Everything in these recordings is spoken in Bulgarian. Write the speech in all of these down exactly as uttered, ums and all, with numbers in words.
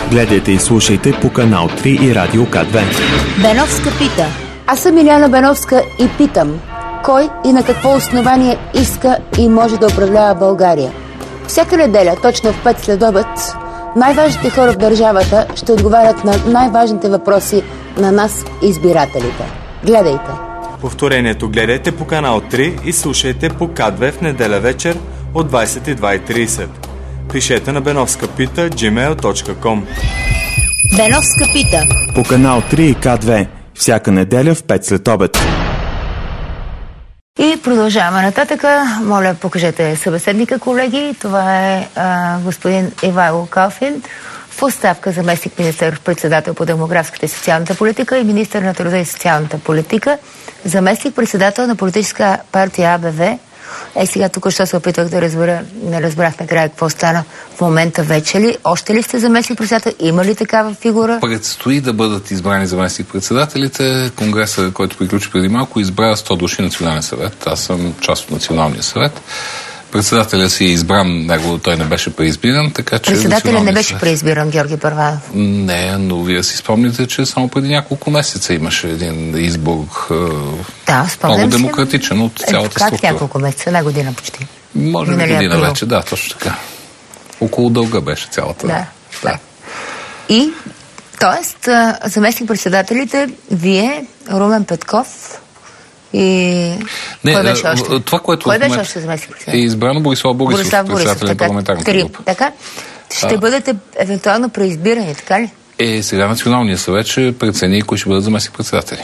Гледайте и слушайте по канал три и Радио К две. Беновска пита. Аз съм Иляна Беновска и питам, кой и на какво основание иска и може да управлява България? Всяка неделя, точно в пет след обед, най-важните хора в държавата ще отговарят на най-важните въпроси на нас, избирателите. Гледайте! Повторението гледайте по канал три и слушайте по К две в неделя вечер от двадесет и две и тридесет. Пишете на беновска пита джи мейл точка ком. Беновска пита. По канал три и К две. Всяка неделя в пет след обед. И продължаваме нататъка. Моля, покажете събеседника, колеги. Това е а, господин Ивайло Калфин, в оставка заместник министър-председател по демографската и социалната политика и министър на труда и социалната политика, заместник председател на политическа партия А Б В. Е, сега тук що се опитвах да разбера, не разбрах накрая какво стана в момента вече ли. Още ли сте заместник председател? Има ли такава фигура? Предстои да бъдат избрани заместник председателите. Конгреса, който приключи преди малко, избра сто души национален съвет. Аз съм част от националния съвет. Председателя си е избран, него той не беше преизбиран, така че... Председателя не беше преизбиран, Георги Първанов. Не, но вие си спомните, че само преди няколко месеца имаше един избор да, много демократичен от цялата как структура. Как няколко месеца? Една година почти. Може би година април. Вече, да, точно така. Около дълга беше цялата. Да. да. И, т.е. заместник-председателите, вие, Румен Петков и... Не, кой беше още? Това, което кой беше още заместник-председател? Е избрано Борислав Борисов, Борислав Борисов, председател на парламентарната група. Така? Ще а... бъдете евентуално преизбирани, така ли? Е, сега Националният съвет ще прецени кои ще бъдат заместник-председатели.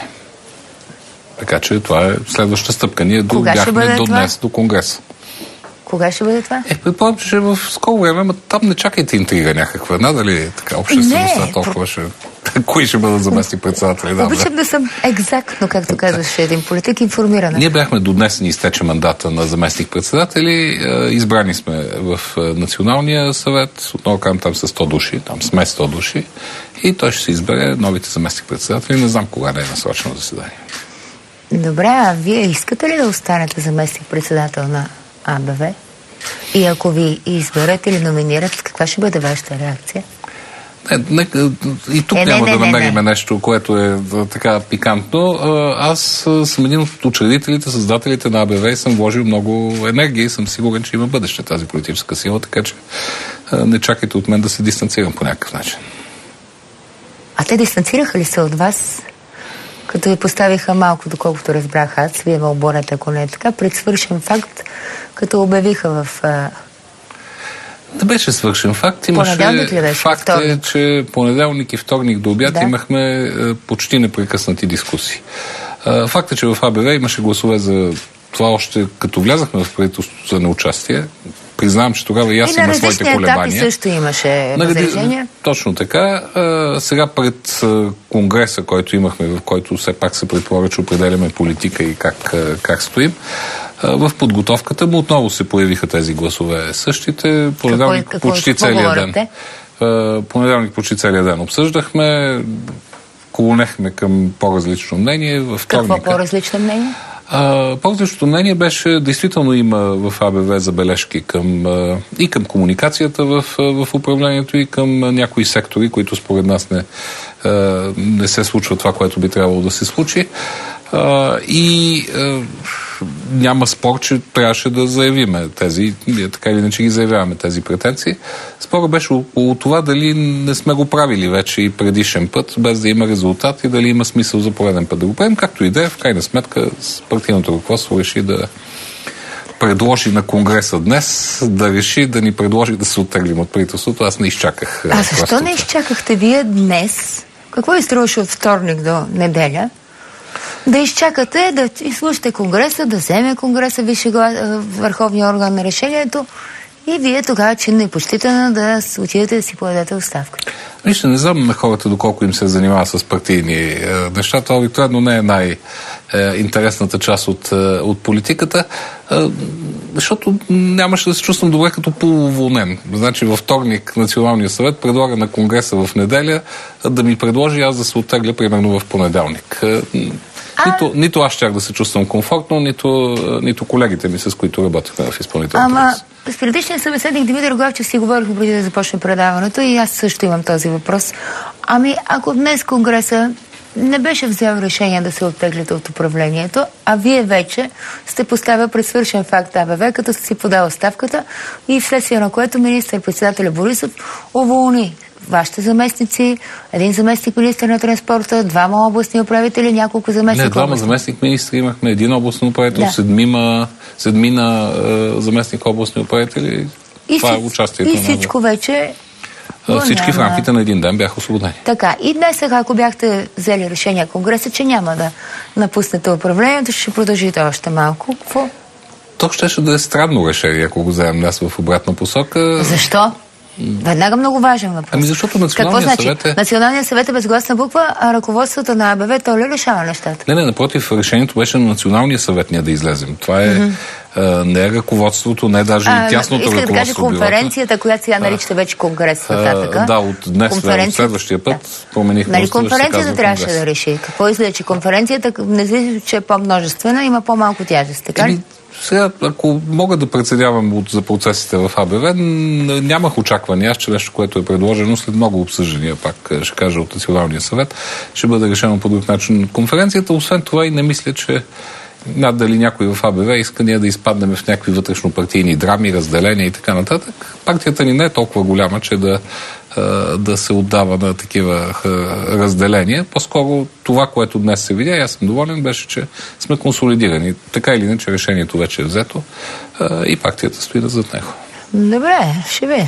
Така че това е следваща стъпка. Ние бяхме до днес, до Конгреса. Кога ще бъде това? Е, предполагам, че в скоро време, но там не чакайте интрига някаква. Надали така обществеността толкова ще... Кои ще бъдат заместник председатели? Да, обичам да съм екзактно, както казваше един политик, информирана. Ние бяхме до днес ни изтече мандата на заместник председатели. Избрани сме в Националния съвет. Отново казвам, там са сто души. Там сме сто души. И той ще се избере новите заместник председатели. Не знам кога не е насрочено заседание. Добре, а вие искате ли да останете заместник председател на А Б В? И ако ви изберат или номинират, каква ще бъде вашата реакция? Не, не, и тук е, няма не, да не, намерим не. нещо, което е така пикантно. Аз съм един от учредителите, създателите на А Б В и съм вложил много енергия и съм сигурен, че има бъдеще тази политическа сила, така че не чакайте от мен да се дистанцирам по някакъв начин. А те дистанцираха ли се от вас? Като ви поставиха малко, доколкото разбрах аз, вие ме оборете, ако не е така, пред свършен факт, като обявиха в... А... Да беше свършен факт. Имаше беше, факт е, че понеделник и вторник до обяд да. имахме е, почти непрекъснати дискусии. Е, факт е, че в А Б В имаше гласове за това още като влязахме в правителството за неучастие. Признавам, че тогава и аз има своите колебания. И на различни етапи също имаше възражения. Точно така. А, сега пред а, Конгреса, който имахме, в който все пак се предполага, че определяме политика и как, а, как стоим, а, в подготовката му отново се появиха тези гласове. Същите, понеделник какво, почти какво целия ден. А, понеделник почти целия ден обсъждахме, клонехме към по-различно мнение. Във вторника. Какво по-различно мнение? По-различното мнение беше, действително има в А Б В забележки към, и към комуникацията в, в управлението и към някои сектори, които според нас не, не се случва това, което би трябвало да се случи. И няма спор, че трябваше да заявиме тези, така или иначе ги заявяваме тези претенции. Спорът беше около това дали не сме го правили вече и предишен път, без да има резултат и дали има смисъл за пореден път да го правим, както и да е, в крайна сметка партийното ръководство реши да предложи на Конгреса днес, да реши да ни предложи да се оттеглим от правителството. Аз не изчаках. А защо не изчакахте вие днес? Какво ви струваше от вторник до неделя? Да изчакате, да изслушате Конгреса, да вземе Конгреса, висше върховния орган на решението и вие тогава чинно и почтително да отидете да си подадете оставка. Вижте, не знам на хората доколко им се занимава с партийни е, неща. Това обикновено не е най-интересната част от, от политиката, е, защото нямаше да се чувствам добре като полуволнен. Значи във вторник Националния съвет предлага на Конгреса в неделя да ми предложи аз да се оттегля примерно в понеделник. А... Нито, нито аз щях да се чувствам комфортно, нито, нито колегите ми, с които работихме в изпълнителната Ама, власт. с предишния събеседник Димитър Главчев си говорихме преди да започне предаването и аз също имам този въпрос. Ами, ако днес Конгреса не беше взел решение да се оттеглите от управлението, а вие вече сте поставя пред свършен факт АБВ, като сте си подал оставката и вследствие на което министър-председателя Борисов уволни вашите заместници, един заместник министър на транспорта, двама областни управители, няколко заместник. Не, двама заместник министри имахме, един областен управител, да. седмима, седмина е, заместник областни управители. И, това си, е участието и на всичко вече... Всички в рамките на един ден бяха освободени. Така, и днес, ако бяхте взели решение Конгреса, че няма да напуснете управлението, ще продължите още малко. Какво? То ще да е странно решение, ако го вземем нас в обратна посока. Защо? Веднага много важен въпрос. Ами защото Националният Какво съвет значи? е... Националният съвет е безгласна буква, а ръководството на АБВ то ли решава нещата? Не, не, напротив, решението беше на Националния съвет ние да излезем. Това е mm-hmm. а, не е ръководството, не е даже а, и тясното ръководство. Исках да кажа конференцията, която сега наричате вече Конгрес. А, да, от днес, от следващия път да. променихме. Нали конференцията трябваше да реши? Какво изглежда, че конференцията, независимо, че е по-множествена, има по-малко тяжест, така ли? Сега, ако мога да прецедявам от, за процесите в АБВ, нямах очаквания, че нещо, което е предложено след много обсъждания, пак ще кажа от Националния съвет, ще бъде решено по друг начин от конференцията. Освен това и не мисля, че надали някой в АБВ иска ние да изпаднем в някакви вътрешно-партийни драми, разделения и така нататък. Партията ни не е толкова голяма, че да, да се отдава на такива разделения. По-скоро това, което днес се видя, и аз съм доволен, беше, че сме консолидирани. Така или иначе решението вече е взето и партията стои зад него. Добре, ще ви.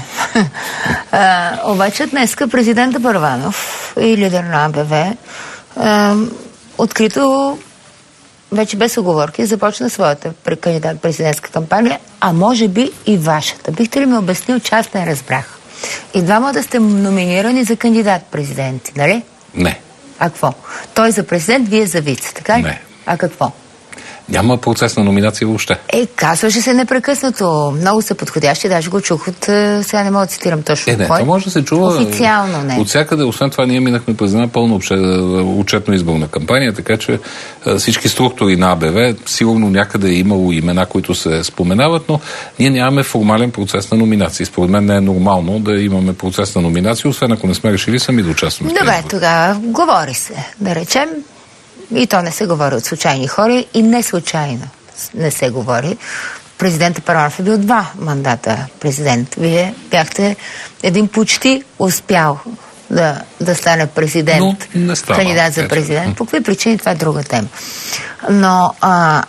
Обаче днеска президента Първанов и лидер на АБВ а, открито вече без оговорки започна своята кандидат президентска кампания, а може би и вашата. Бихте ли ми обяснил, че аз не разбрах? И двама да сте номинирани за кандидат-президенти, нали? Не. А какво? Той за президент, вие за вице, така ли? Не. А какво? Няма процес на номинация въобще. Е, казваше се непрекъснато. Много са подходящи, даже го чух от... Сега не мога да цитирам точно. Е, не, кой. това може да се чува... Официално не. От всякъде, освен това, ние минахме през една пълно отчетно изборна кампания, така че всички структури на АБВ, сигурно някъде е имало имена, които се споменават, но ние нямаме формален процес на номинации. Според мен не е нормално да имаме процес на номинации, освен ако не сме решили сами да участваме. Добре, тогава говори се, да речем. И то не се говори от случайни хора и не случайно не се говори. Президентът Първанов е бил два мандата президент. Вие бяхте един почти успял да, да стане президент, кандидат за президент. По какви причини, това е друга тема. Но а,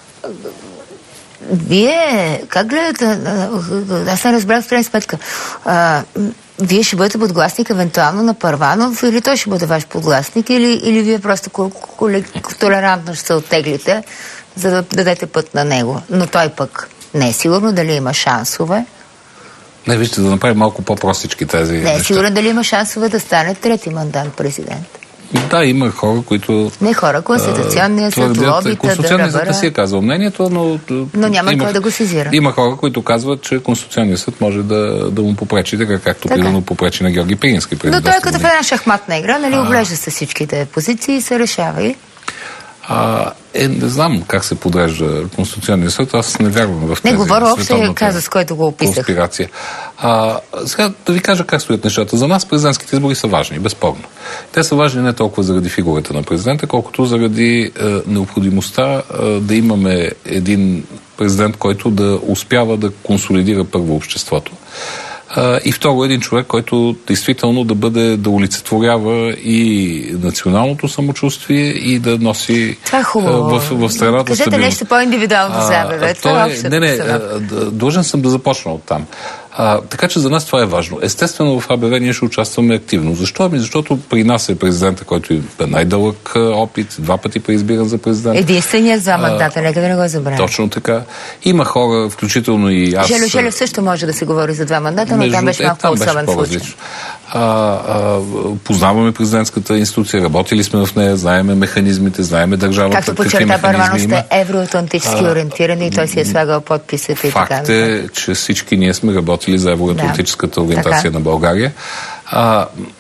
вие, как гледате, аз не разбрах в крайна сметка, а, вие ще бъдете подгласник евентуално на Първанов или той ще бъде ваш подгласник или, или вие просто толерантно ще се оттеглите, за да дадете път на него. Но той пък не е сигурно дали има шансове. Не, вижте, да направим малко по-простички тези Не е неща. сигурен дали има шансове да стане трети мандат президент. Да, има хора, които... Не хора, Конституционния съд, лобита, Конституционният съд не си е казал мнението, но... Но няма има, кой да го сезира. Има хора, които казват, че Конституционният съд може да, да му попречи, така както примерно попречи на Георги Пирински. Но той е като в една шахматна игра, нали, оглежда се всичките позиции и се решава и... А, е, не знам как се подрежда Конституционния съд, аз не вярвам в тези не говоря общия казус, който го описах. Конспирация. А, сега да ви кажа как стоят нещата. За нас президентските избори са важни, безспорно. Те са важни не толкова заради фигурата на президента, колкото заради е, необходимостта е, да имаме един президент, който да успява да консолидира първо обществото. И второ, един човек, който действително да бъде, да олицетворява и националното самочувствие и да носи това е хубаво. в, в страната Кажете стабилност. нещо по-индивидуално за АБВ. Това е, не, не, длъжен съм да започна от там. А, така че за нас това е важно. Естествено в АБВ ние ще участваме активно. Защо? Ами защото при нас е президента, който е най-дълъг опит, два пъти преизбиран за президент. Единственият за мандата, нека да не го забравя. Точно така. Има хора, включително и аз... Желю Желев също може да се говори за два мандата, но там беше малко по-особен случай. А, а, познаваме президентската институция, работили сме в нея, знаеме механизмите, знаеме държавата. Както подчерта Първанов, сте евроатлантически ориентирани и той си е слагал подписите и така. Факт е, че всички ние сме работили за евроатлантическата да, ориентация така на България. А,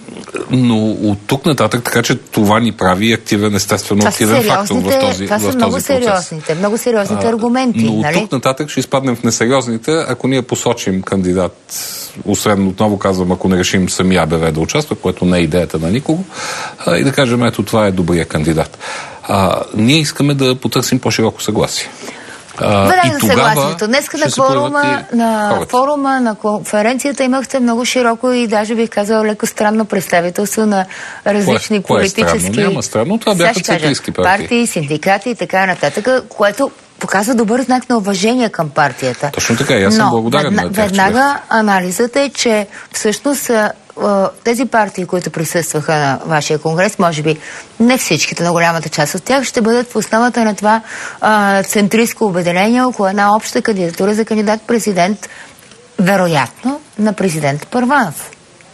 Но от тук нататък, така че това ни прави активен, естествено това активен фактор в този, това в са този много процес. сериозните, много сериозните а, аргументи. Но от нали? тук нататък ще изпаднем в несериозните, ако ние посочим кандидат, освен отново казвам, ако не решим сами АБВ да участва, което не е идеята на никого, а, и да кажем, ето това е добрия кандидат. А, ние искаме да потърсим по-широко съгласие. Веднага за съгласието. Днеска на форума, на форума, на конференцията имахте много широко и даже бих казала леко странно представителство на различни кое, политически... Кое е странно? Няма странно. Това бяха центристски партии. Партии, синдикати и така нататък, което показва добър знак на уважение към партията. Точно така, аз съм благодарен на тях. Но веднага анализът е, че всъщност тези партии, които присъстваха на вашия конгрес, може би не всичките, но голямата част от тях, ще бъдат в основата на това а, центристко обединение около една обща кандидатура за кандидат-президент, вероятно, на президент Първанов.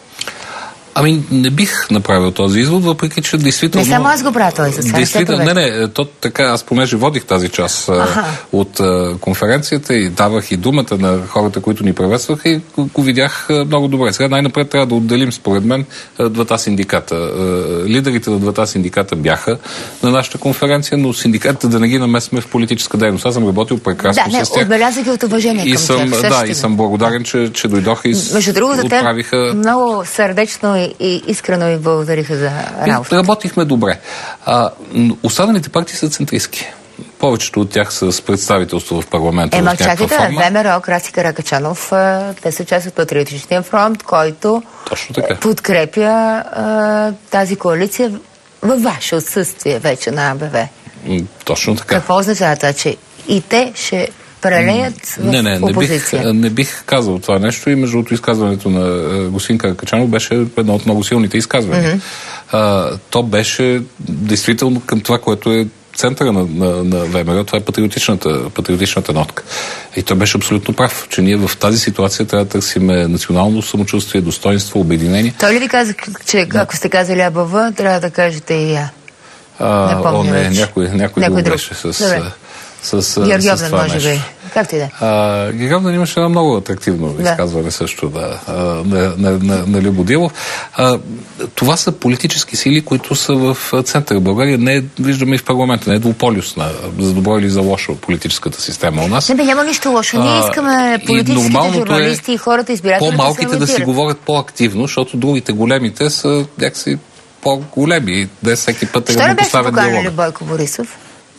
Ами не бих направил този извод, въпреки че действително... Не само аз го правя този извод. Действително, не, не, то така, аз понеже водих тази част а, от а, конференцията и давах и думата на хората, които ни приветстваха и го, го видях а, много добре. Сега най-напред трябва да отделим, според мен, а, двата синдиката. А, лидерите на двата синдиката бяха на нашата конференция, но синдикатите да не ги намесваме в политическа дейност. Аз съм работил прекрасно да, не, с тях. отбелязах и от уважение и към съм, тях. Да, и съм благодарен, че, че дойдоха и Между другото, отправиха... много сърдечно и, и искрено ви благодариха за работа. Работихме добре. А, останалите партии са центристки. Повечето от тях са с представителство в парламента Е, в някаква чакайте, форма. ВМРО, Краси Каракачанов, те са част от Патриотичния фронт, който подкрепя а, тази коалиция във ваше отсъствие вече на АБВ. Точно така. Какво означава това, че и те ще прелеят в не, не, не опозиция? Бих, не бих казал това нещо и между другото изказването на господин Каракачанов беше едно от много силните изказвания. Mm-hmm. А, то беше действително към това, което е центъра на, на, на ВМРО, това е патриотичната, патриотичната нотка. И той беше абсолютно прав, че ние в тази ситуация трябва да търсим национално самочувствие, достоинство, обединение. Той ли ви каза, че да. Ако сте казали АБВ, трябва да кажете и я? А, не помня о, не, вече. някой, някой, някой друг беше с... Добре. С, с, Георгиовен, с това може нещо. би. Как ти да? Георгиовен имаше едно много атрактивно да. изказване също да, на, на, на, на Любо Дилов. А, това са политически сили, които са в центъра. България не е, виждаме и в парламента, не е двуполюсна, за добро или за лошо политическата система у нас. Не бе, няма нищо лошо. Ние искаме политическите журналисти и, и хората избиратели по-малките да си говорят по-активно, защото другите големите са някакси по-големи. Да всеки път да го поставят диалога. Що не беше поканали Бойко Борисов?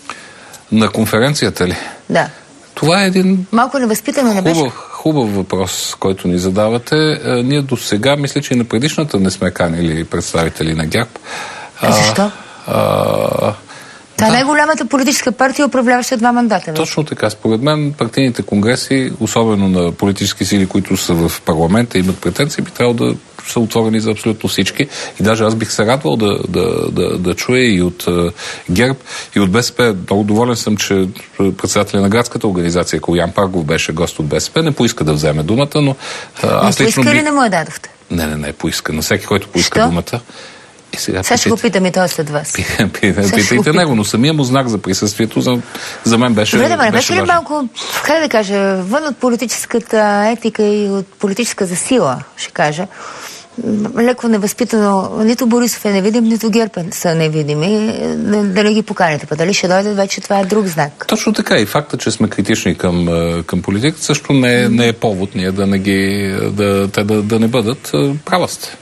На конференцията ли? Да. Това е един... Малко невъзпитано не беше? Хубав, хубав въпрос, който ни задавате. А, ние до сега, мисля, че и на предишната не сме канили представители на ГЕРБ. А, защо? А, Та да. Най-голямата политическа партия управляваща два мандата. Точно така. Според мен партийните конгреси, особено на политически сили, които са в парламента и имат претенции, би трябвало да са отворени за абсолютно всички. И даже аз бих се радвал да, да, да, да чуя и от uh, ГЕРБ, и от БСП. Много доволен съм, че председателя на градската организация Колян Паргов беше гост от БСП. Не поиска да вземе думата, но... Uh, аз не поиска би... ли не му я дадохте? Не, не, не поиска. На всеки, който поиска Що? думата. И сега, сега ще го питам и той след вас. Питайте него, но самия му знак за присъствието за, за мен беше Добре, да, беше ли важен. малко, как да кажа, вън от политическата етика и от политическата сила, ще кажа, леко невъзпитано, нито Борисов е невидим, нито ГЕРБ са невидими, да не ги поканите. Па дали ще дойдат вече, това е друг знак. Точно така. И факта, че сме критични към, към политиката, също не, не е повод ние да не ги, да, те да, да не бъдат. Права сте.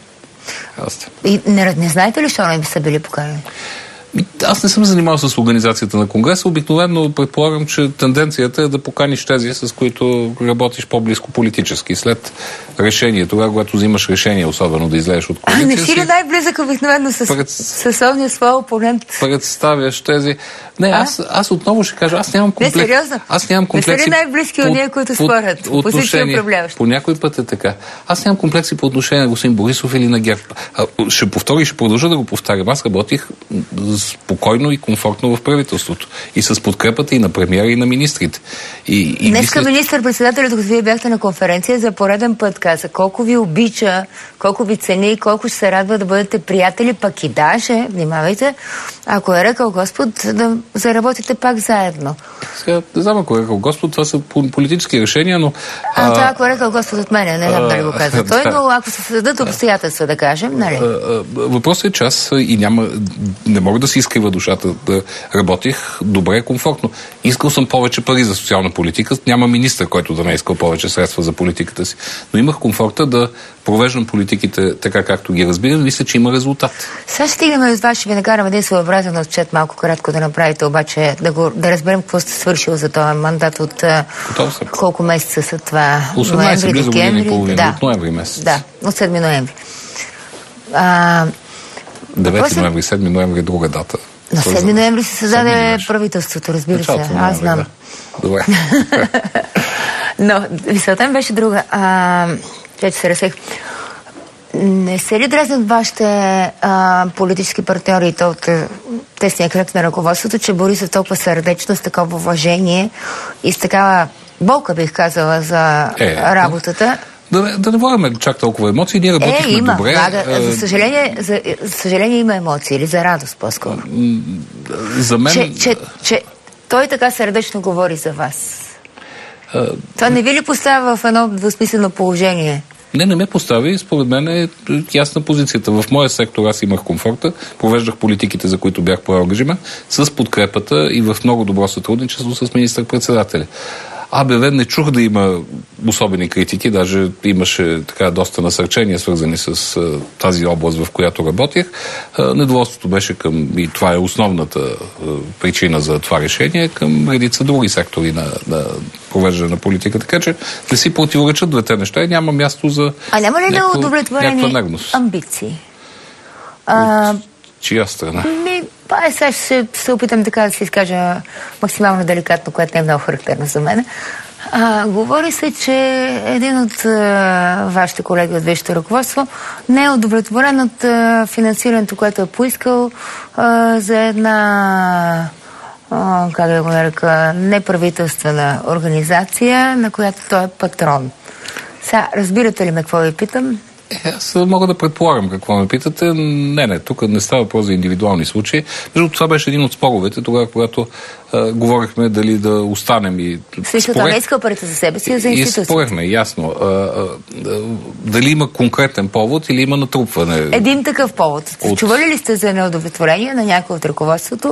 И не, не знаете ли, що не би са били поканени? Аз не съм занимавал с организацията на Конгреса. Обикновено предполагам, че тенденцията е да поканиш тези, с които работиш по-близко политически. След решение, тогава, когато взимаш решение, особено да излезеш от коалиция. А не си ли най-близък обикновено с пред... съсловния своя опонент? Представяш тези... Не, аз, аз отново ще кажа, аз нямам комплекс. Не, сериозно? Аз нямам комплекси. Не са ли най-близки от ние, които спорят? Опозиция управляващи. По някой път е така. Аз нямам комплекси по отношение на господин Борисов или на ГЕРБ. А, ще повторя и ще продължа да го повтарям. Аз работих спокойно и комфортно в правителството. И с подкрепата и на премиера, и на министрите. И, и Днеска мисля... министър-председателят, като вие бяхте на конференция, за пореден път каза колко ви обича, колко ви цени и колко ще се радва да бъдете приятели, пък и даже, внимавайте, ако е рекал Господ, да заработите пак заедно. Сега, не знам ако е рекал Господ, това са политически решения, но... А, а това ако е рекал Господ от мене, не знам дали го каза той, но ако се създадат обстоятелства, да кажем, нали? Въпросът е, че аз и няма, не мога да си изкрива душата, да работих добре, комфортно. Искал съм повече пари за социална политика, няма министър, който да не е искал повече средства за политиката си. Но имах комфорта да провеждам политиките така, както ги разбирам, мисля, че има резултат. Сега стигнем с вас, ще ви накарам един своеобразен отчет, малко кратко да направите, обаче да, го, да разберем какво сте свършил за този мандат от колко месеца са това? осемнайсет, близо година и половина, да. От ноември месец. Да, от седми ноември. А, девети ноември, седми ноември е друга дата. На седми ноември се създаде правителството, разбира се. Аз знам. Да. Добре. Но мисълта ми беше друга. А, че се разсех. Не се ли дразнат вашите а, политически партньори и то от тесния кръг на ръководството, че Борисов толкова сърдечно, с такова уважение и с такава болка, бих казала, за е, работата? Да, да, да не водим чак толкова емоции, ние работихме е, има, добре. Влага, за, съжаление, за, за съжаление има емоции, или за радост по-скоро. За мен... Че, че, че той така сърдечно говори за вас. А... Това не ви ли поставя в едно двусмислено положение? Не, не ме постави. Според мен е ясна позицията. В моя сектор аз имах комфорта, провеждах политиките, за които бях поел ангажимент, с подкрепата и в много добро сътрудничество с министър-председателя. АБВ не чух да има особени критики, даже имаше така доста насърчения, свързани с а, тази област, в която работех. А, недоволството беше към, и това е основната а, причина за това решение, към редица други сектори на, на провеждане на политика. Така че не си противоречат двете неща и няма място за а няма ли някаква, удовлетворени амбиции? А... От чия страна? Ми, па, сега ще се опитам така да се изкажа максимално деликатно, което не е много характерно за мен. А, говори се, че един от а, вашите колеги от висшето ръководство не е удовлетворен от а, финансирането, което е поискал а, за една а, как да го нарека, неправителствена организация, на която той е патрон. Сега, разбирате ли ме какво ви питам? Е, аз мога да предполагам какво ме питате. Не, не, тук не става въпрос за индивидуални случаи. Между това беше един от споровете, тогава, когато а, говорихме дали да останем и... Също това не иска парите за себе си, а за институцията. И спорехме, ясно. А, а, а, дали има конкретен повод или има натрупване? Един такъв повод. От... Чували ли сте за неудовлетворение на някой от ръководството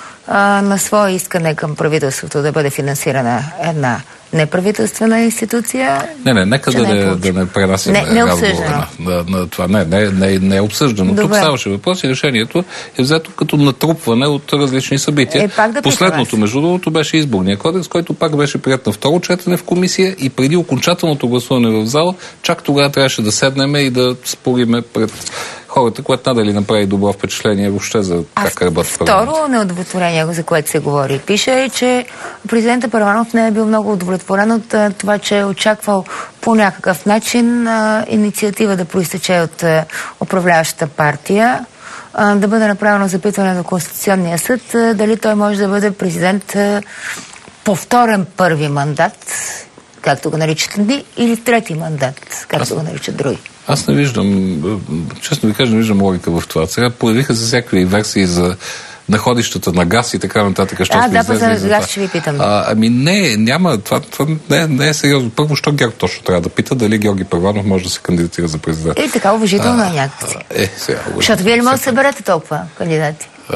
а, на свое искане към правителството да бъде финансирана една неправителствена институция? Не, не, нека да не, да не пренасяме не, разговора на, на, на това. Не, не, не, не е обсъждано. Добре. Тук ставаше въпрос и решението е взето като натрупване от различни събития. Е, да Последното, между другото, беше изборния кодекс, който пак беше прият на второ четене в комисия и преди окончателното гласуване в зала, чак тогава трябваше да седнем и да спориме пред хората, което надали направи добро впечатление въобще за как работи. Второ неудовлетворение, за което се говори, пише, че президентът Първанов не е бил много удовлетворен от а, това, че е очаквал по някакъв начин а, инициатива да проистече от а, управляващата партия, а, да бъде направено запитване до Конституционния съд, а, дали той може да бъде президент а, повторен първи мандат, както го наричат едни, или трети мандат, както Аз... го наричат други. Аз не виждам, честно ви кажа, не виждам логика в това. Сега появиха се всякакви версии за находищата на газ и така нататък. А, да, па за газ ще ви питам. А, ами не, няма, това, това не, не е сериозно. Първо, що Георги точно трябва да пита дали Георги Първанов може да се кандидатира за президент. Е, така уважително е някакси. Е, сега. Защото вие ли може да съберете толкова кандидати? А,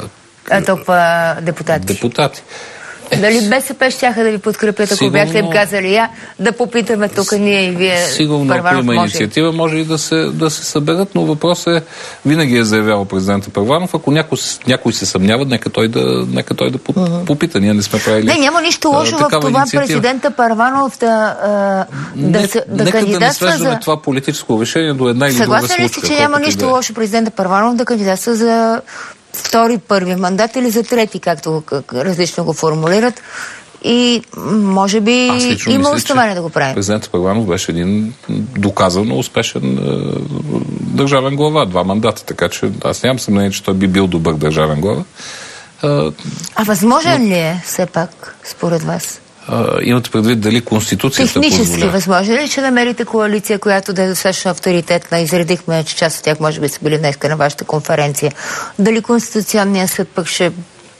а, толкова депутати? Депутати. Е, дали БСП щяха да ви подкрепят, ако сигурно, бяхте им казали, я да попитаме тук ние и вие. Сигурно, ако има може... инициатива, може и да се, да се съберат, но въпросът е, винаги е заявявал президента Първанов, ако някой, някой се съмнява, нека той да, нека той да uh-huh. попита. Ние не сме правили. Не, няма нищо лошо в това инициатива. Президента Първанов да, а, да, не, да нека кандидатства да не свеждаме за... това политическо решение до една или друга случка. Съгласен ли сте, че няма нищо да... лошо президента Първанов да кандидатства за втори, първи мандат или за трети, както как, различно го формулират? и може би има основание да го правим. Президентът Първанов беше един доказано успешен е, държавен глава, два мандата, така че аз нямам съмнение, че той би бил добър държавен глава. А, а възможен но... ли е все пак, според вас? А, имате предвид дали Конституцията технически позволя? Възможно ли, че намерите коалиция, която да е достатъчно авторитетна? Изредихме, че част от тях може би са били днеска на вашата конференция. Дали Конституционният съд пък ще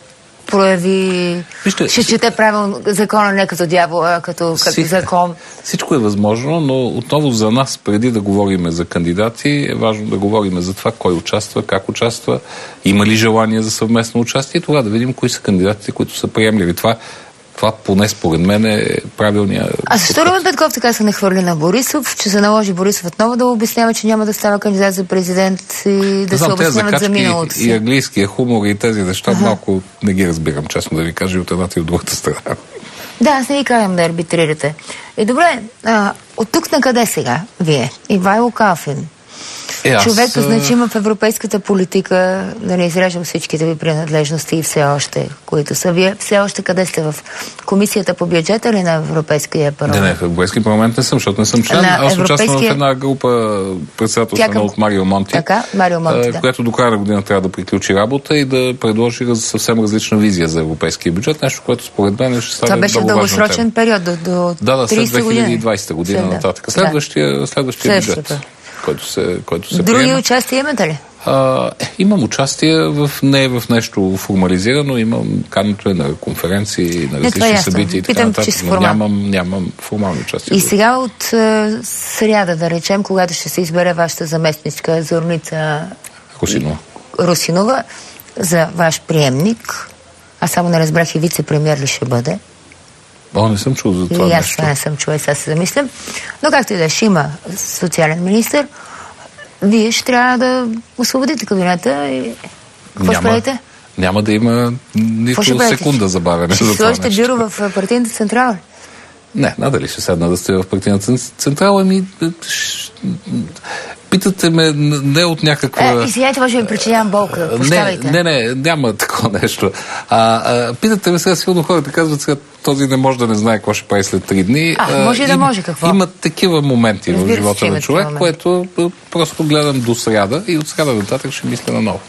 прояви... Вижте, ще чете правилно закона не като дявола, а като, като си, закон? Всичко е възможно, но отново за нас, преди да говорим за кандидати, е важно да говорим за това кой участва, как участва, има ли желание за съвместно участие и тогава да видим кои са кандидатите, които са приемливи. Това Това поне според мен е правилния... А защо Румен Петков така се нахвърли на Борисов, че се наложи Борисов отново да обяснява, че няма да става кандидат за президент и да знам, се обясняват за миналото си? И английския хумор и тези неща ага. малко не ги разбирам, честно да ви кажа, от едната и от другата страна. Да, аз не ви казвам да арбитрирате. Е, добре, а, от тук на къде сега вие? Ивайло Калфин. Е, аз... Човек значима в европейската политика, да не изреждам всичките ви принадлежности и все още, които са. Вие все още къде сте? В комисията по бюджета или на Европейския парламент? Не, не, в Европейския парламент не съм, защото не съм член. Аз европейския... участвам в една група председателствена към... от Марио Монти, така, Марио Монти да. която до края на година трябва да приключи работа и да предложи съвсем различна визия за европейския бюджет, нещо, което според мен ще стане много важно. Това беше в дългосрочен период, до, до да, да, след две хиляди и двадесета година след, нататък. Следващия, следващия бюджет. Който се, който се Други приема. участия имате ли? А, е, имам участие в, не е в нещо формализирано, имам каното е на конференции, на различни е събития и така нататък, но нямам, нямам формално участие. И сега от е, сряда, да речем, когато ще се избере вашата заместничка Зорница Русинова. Русинова за ваш приемник, аз само не разбрах и вице-премиер ли ще бъде. О, не съм чул за това и аз нещо. не съм чул, и сега се замислям. Но както и да ще има социален министър, вие ще трябва да освободите кабинета и какво ще правите? Няма да има нито секунда забавяне за това нещо. Ще сложите бюро в партийната централа? Не, надали ще седна да стоя в партийната централа, ми... Питате ме не от някаква... Е, извинете, може да ви причинявам болка. Поставайте. Не, не, не, няма такова нещо. А, а, питате ме сега, сигурно хората казват сега, този не може да не знае какво ще прави след три дни. А, може и да може, какво? Има такива моменти Разбира в живота се, на човек, което просто гледам до сряда и от сряда нататък ще мисля наново.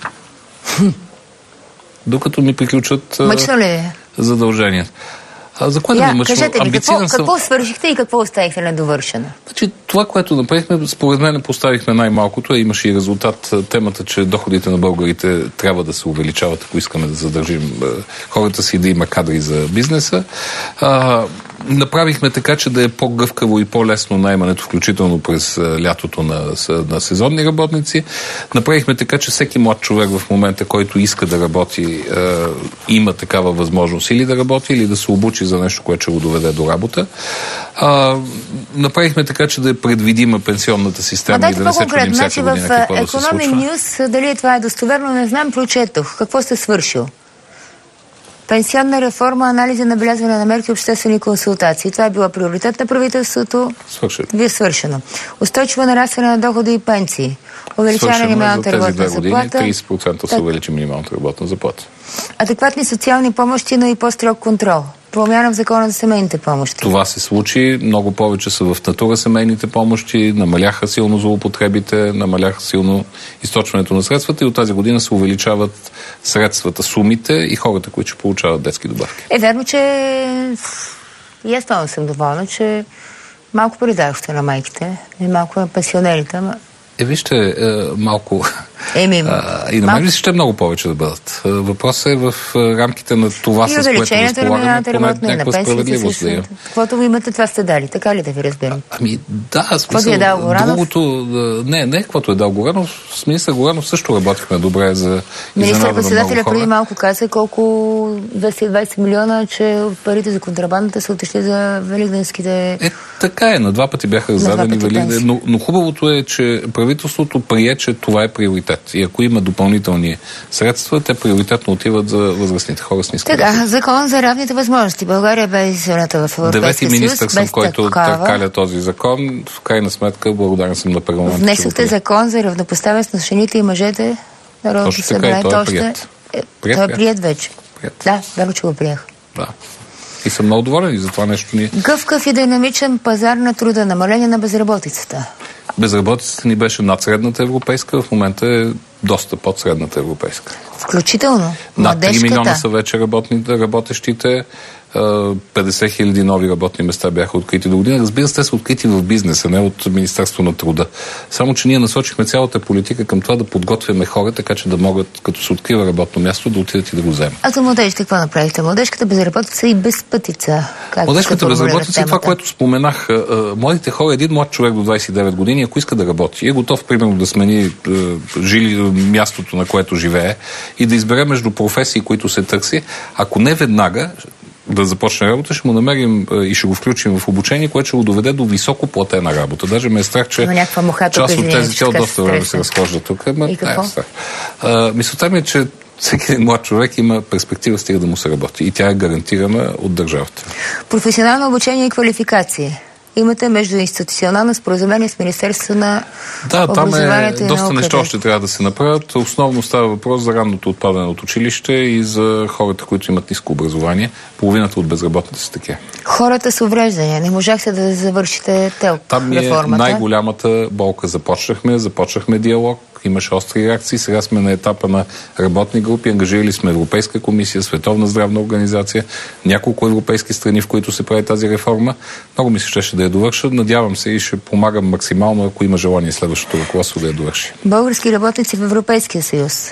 Докато ми приключат мъчно ли е? задълженията. А, за което Я, ми мъчно? кажете ми, какво, съм... какво свършихте и какво оставихте недовършено? Значи, това, което направихме, според мен поставихме най-малкото, имаше и резултат темата, че доходите на българите трябва да се увеличават, ако искаме да задържим хората си, да има кадри за бизнеса. А, направихме така, че да е по-гъвкаво и по-лесно наемането, включително през лятото на, на сезонни работници. Направихме така, че всеки млад човек в момента, който иска да работи, е, има такава възможност или да работи, или да се обучи за нещо, което ще го доведе до работа. А, направихме така, че да е предвидима пенсионната система и да не се чудим всяка година какво да се случва. В Economic News, дали това е достоверно, не знам, прочетох. Какво сте свършил? Пенсионна реформа, анализи, набелязване на мерки, обществени консултации. Това е била приоритет на правителството. Свършено. Вие свършено. Устойчиво нарастване на доходи и пенсии. Увеличаване на минималната работна заплата. тридесет процента се увеличи минималната работна заплата. Адекватни социални помощи, но и по-строг контрол. Промяна в закона за семейните помощи. Това се случи. Много повече са в натура семейните помощи. Намаляха силно злоупотребите, намаляха силно източването на средствата и от тази година се увеличават средствата, сумите и хората, които ще получават детски добавки. Е, верно, че и аз това съм доволна, че малко придадохте на майките и малко на пенсионерите, ама... Е, вижте, е, малко... Еми, а, и на мен ли ще много повече да бъдат. Въпросът е в рамките на това, с което разполагаме, поне някаква справедливост да има. Каквото ви имате, това сте дали. Така ли да ви разбирам? Ами да, смисъл, е дал Горанов? Другото... Не, не каквото е дал Горанов. С министър Горанов също работихме добре за министър-председателя преди малко каза колко двеста и двадесет милиона, че парите за контрабандата са отишли за великденските... Е, така е. На два пъти бяха раздадени великден. Но, но хубавото е, че правителството прие, че това е приоритет. И ако има допълнителни средства, те приоритетно отиват за възрастните хора с ниска. Така, закон за равните възможности. България бе изземната в Европейския съюз. Девети министър съм, който търкаля този закон. В крайна сметка, благодарен съм на парламента. Внесохте закон за равнопоставеност на жените и мъжете. Народното събрание. Той е прият. Е, той е прият вече. Прият. Да, верно, че го приех. Да. И съм много доволен и за това нещо ни... Гъвкав и динамичен пазар на труда, намаление на безработицата. Безработицата ни беше над средната европейска, в момента е доста под средната европейска. Включително над три младежката. милиона са вече работните, работещите, петдесет хиляди нови работни места бяха открити до година. Разбира се, те са открити в бизнеса, не от Министерство на труда. Само, че ние насочихме цялата политика към това да подготвяме хора, така че да могат, като се открива работно място, да отидат и да го вземат. А за младежите какво направихте? Младежката безработица и безпътица. Младежката безработица е това, което споменах. Младите хора, един млад човек до двадесет и девет години, ако иска да работи, е готов, примерно, да смени жили мястото, на което живее и да избере между професии, които се търси. Ако не веднага да започне работа, ще му намерим и ще го включим в обучение, което ще го доведе до високо платена работа. Даже ме е страх, че част от тези цел доста време се разхожда тук. Ма, и какво? А, мисълта ми е, че всеки един млад човек има перспектива стига да му се работи. И тя е гарантирана от държавата. Професионално обучение и квалификации. Имате междуинституционално споразумение с Министерството на да, образованието там е, и доста науката. неща още трябва да се направят. Основно става въпрос за ранното отпадане от училище и за хората, които имат ниско образование. Половината от безработните са такива. Хората с увреждания. Не можахте да завършите ТЕЛК там е реформата. Най-голямата болка. Започнахме, започнахме диалог, имаше остри реакции. Сега сме на етапа на работни групи. Ангажирали сме Европейска комисия, Световна здравна организация, няколко европейски страни, в които се прави тази реформа. Много ми се щеше да я довърша. Надявам се и ще помагам максимално, ако има желание следващото ръководство да я довърши. Български работници в Европейския съюз.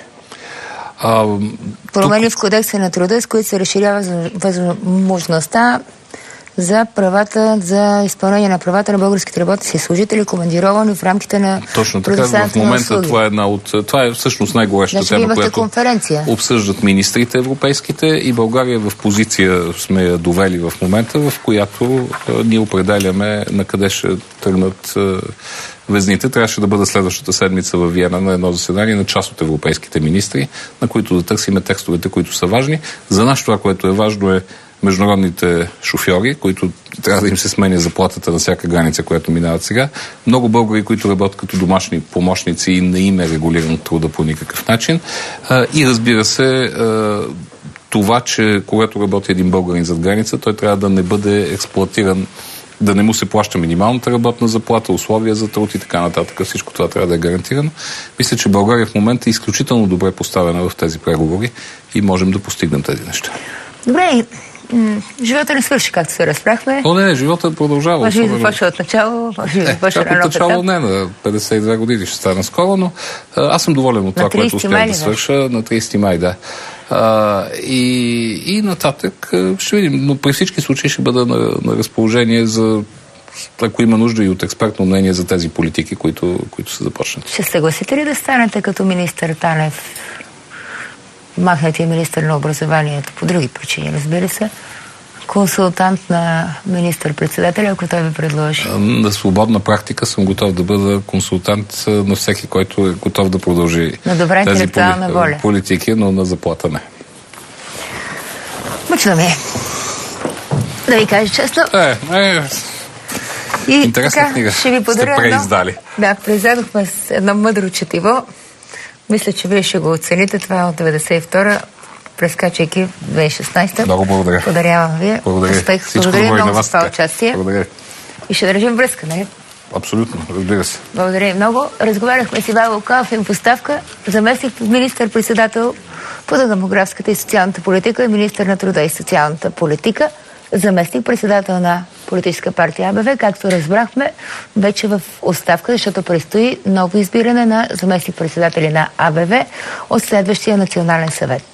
А, Промени тук... в Кодекса на труда, с които се разширява възможността за правата, за изпълнение на правата на българските работници и служители, командировани в рамките на точно така, в момента това е една от... Това е всъщност най-горещата значи, тема, която конференция. Обсъждат министрите европейските и България в позиция сме я довели в момента, в която а, ние определяме на къде ще тръгнат а, везните. Трябваше да бъде следващата седмица във Виена на едно заседание на част от европейските министри, на които да търсиме текстовете, които са важни. За нас това, което е важно е международните шофьори, които трябва да им се сменя заплатата на всяка граница, която минават сега. Много българи, които работят като домашни помощници и не им е регулиран труда по никакъв начин. И разбира се, това, че когато работи един българин зад граница, той трябва да не бъде експлоатиран, да не му се плаща минималната работна заплата, условия за труд и така нататък. Всичко това трябва да е гарантирано. Мисля, че България в момента е изключително добре поставена в тези преговори и можем да постигнем тези неща. Добре, живота не свърши, както се разпрахме. О, не, не, живота продължава. Може би започва от начало, може би започва е, на от начало не, на петдесет и две години ще стана скоро, но а, аз съм доволен от това, което успях да свърша на тридесети май, да. А, и, и нататък ще видим, но при всички случаи ще бъда на, на разположение за, ако има нужда и от експертно мнение за тези политики, които, които са започнати. Ще съгласите ли да станете като министър Танев, махнатия министър на образованието по други причини, разбира се, консултант на министър-председателя, ако той ви предложи? На свободна практика съм готов да бъда консултант на всеки, който е готов да продължи на добра тези интелектуална поли... воля. политики, но на заплата не. Мъчно ми е. Да ви кажа честно. Е, е... И интересна така, книга. ще ви подаря сте преиздали. Да, преиздадохме с едно мъдро четиво. Мисля, че вие ще го оцените. Това е от деветдесет и втора, прескачайки две хиляди и шестнадесета. Много благодаря. Подарявам ви. Благодаря. Успех. Всичко Благодаря добро много на за това участие. Благодаря. И ще държим връзка, нали? Абсолютно, разбира се. Благодаря и много. Разговаряхме с Ивайло Калфин, поставка, заместник министър-председател по демографската и социалната политика и министър на труда и социалната политика, заместник председател на политическа партия АБВ, както разбрахме, вече в оставка, защото предстои ново избиране на заместник председатели на АБВ от следващия национален съвет.